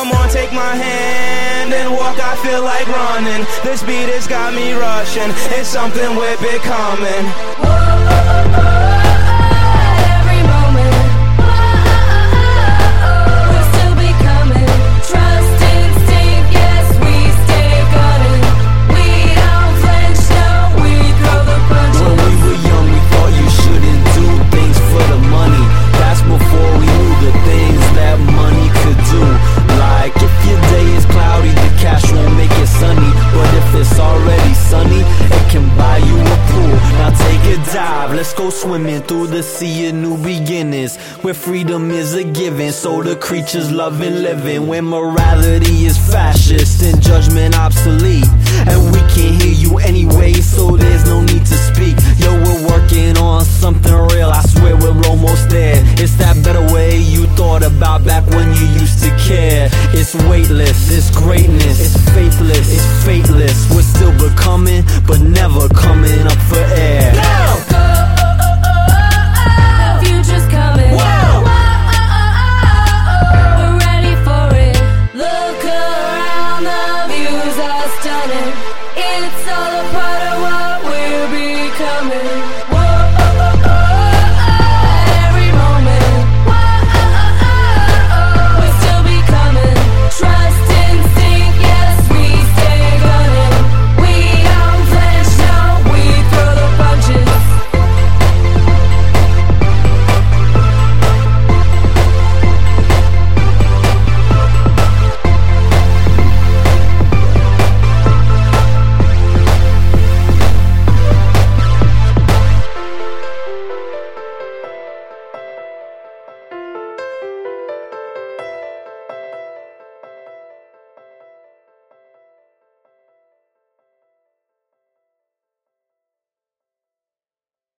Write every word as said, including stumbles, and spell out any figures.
Come on, take my hand and walk, I feel like running. This beat has got me rushing, it's something we're becoming. Whoa, oh, oh, oh, every moment. Whoa, oh, oh, oh, we'll still be coming. Trust instinct, yes, we stay gunning. We don't flinch, no, we throw the punches. When we were young, we thought you shouldn't do things for the money. That's before we knew the things that money could do. Like if your day is cloudy, the cash won't make it sunny. But if it's already sunny, it can buy you a pool. Now take a dive, let's go swimming through the sea of new beginnings, where freedom is a given, so the creatures love and living. When morality is fascist and judgment obsolete, and we can't hear you anyway, so there's no need to speak. Yo, we're working on something real, I swear we're almost there. It's that better way you thought about back when you used to care. It's weightless, it's greatness, it's faithless, it's fateless. We're still becoming, but never coming up for air. Go, oh, oh, oh, oh, the future's coming. Whoa. Whoa, oh, oh, oh, we're ready for it. Look around, the views are stunning.